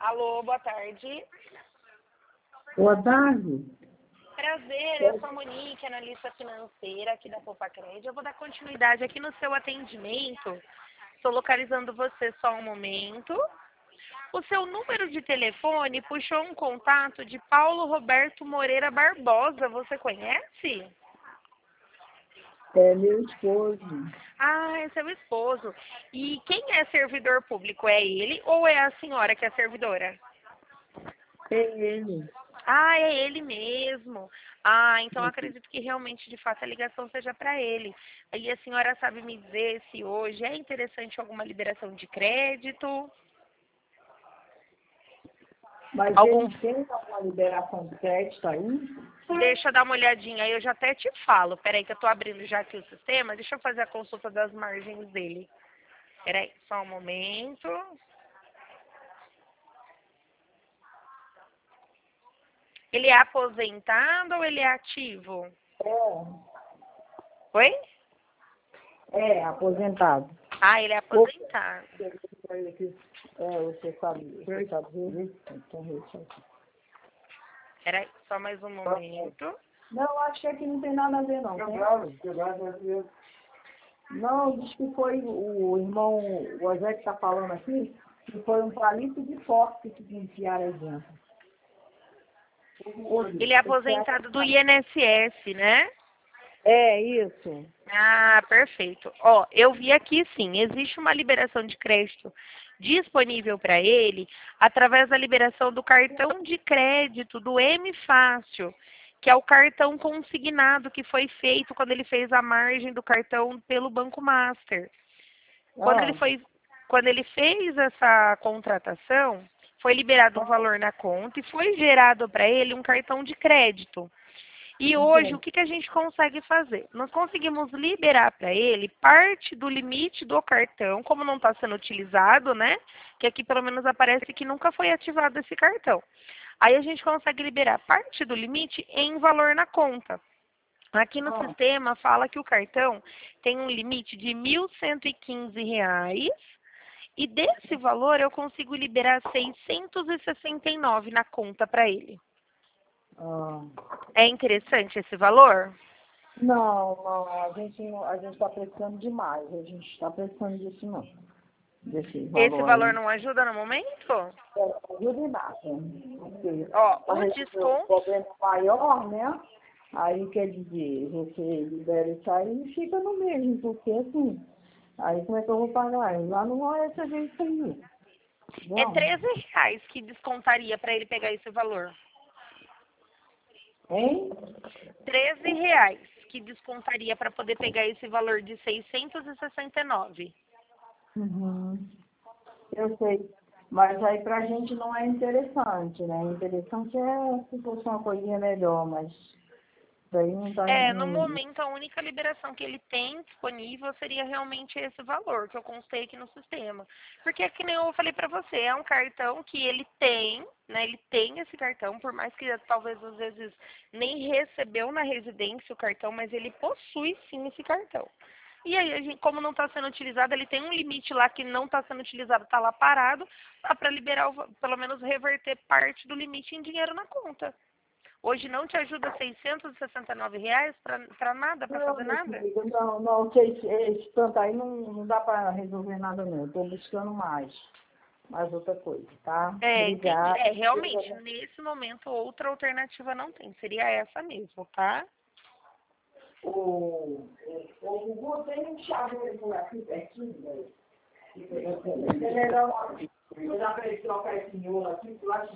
Alô, boa tarde. Boa tarde. Prazer, eu sou a Monique, analista financeira aqui da Popacred. Eu vou dar continuidade aqui no seu atendimento. Estou localizando você só um momento. O seu número de telefone puxou um contato de Paulo Roberto Moreira Barbosa. Você conhece? É meu esposo. Ah, é seu esposo. E quem é servidor público? É ele ou é a senhora que é servidora? É ele. Ah, é ele mesmo. Ah, então acredito que realmente, de fato, a ligação seja para ele. Aí a senhora sabe me dizer se hoje é interessante alguma liberação de crédito? Mas Algum... ele tem uma liberação de crédito aí? Deixa eu dar uma olhadinha aí, eu já até te falo. Peraí que eu tô abrindo já aqui o sistema. Deixa eu fazer a consulta das margens dele. Peraí, só um momento. Ele é aposentado ou ele é ativo? Oi? Aposentado. Ah, ele é aposentado. Você sabe ver? Peraí, só mais um momento. Não, acho que aqui não tem nada a ver, não. Tem? Não, diz que foi o irmão, o Zé que está falando aqui, que foi um palito de fósforo que enfiaram aí dentro. Ele é aposentado do INSS, né? É, isso. Ah, perfeito. Ó, eu vi aqui sim, existe uma liberação de crédito disponível para ele através da liberação do cartão de crédito do M Fácil, que é o cartão consignado que foi feito quando ele fez a margem do cartão pelo Banco Master. Quando ele Ah, foi, quando ele fez essa contratação, foi liberado um valor na conta e foi gerado para ele um cartão de crédito. E hoje, o entendo. que a gente consegue fazer? Nós conseguimos liberar para ele parte do limite do cartão, como não está sendo utilizado, né? Que aqui pelo menos aparece que nunca foi ativado esse cartão. Aí a gente consegue liberar parte do limite em valor na conta. Aqui no Ah, sistema fala que o cartão tem um limite de R$ 1.115 e desse valor eu consigo liberar 669 na conta para ele. ah. É interessante esse valor? Não, a gente está precisando demais. A gente está precisando disso não. Desse Esse valor valor aí. não ajuda no momento? Não ajuda em nada. Porque Ó, para o resolver um desconto. problema maior, né? Aí quer dizer, você libera isso aí e fica no mesmo, porque assim, aí como é que eu vou pagar? Lá não é esse jeito aí. É Não. R$ 13 que descontaria para ele pegar esse valor. Hein? R$ 13 que descontaria para poder pegar esse valor de 669. Uhum. Eu sei. Mas aí pra gente não é interessante, né? Interessante é se fosse uma coisinha melhor, mas daí não tá. É, no momento a única liberação que ele tem disponível seria realmente esse valor que eu constei aqui no sistema. Porque é que nem eu falei para você, é um cartão que ele tem, né? Ele tem esse cartão, por mais que talvez às vezes nem recebeu na residência o cartão, mas ele possui sim esse cartão. E aí, a gente, como não está sendo utilizado, ele tem um limite lá que não está sendo utilizado, está lá parado, dá para liberar, pelo menos reverter parte do limite em dinheiro na conta. Hoje não te ajuda R$ 669 para nada, para Não, fazer minha nada? querida, não, que esse tanto aí não dá para resolver nada não. Eu tô buscando mais outra coisa, tá? É, entendi. Obrigada. É, realmente, nesse momento, outra alternativa não tem. Seria essa mesmo, tá? O Gugu tem um chaveiro por aqui pertinho, velho. É melhor, eu já falei trocar esse miolo aqui, lá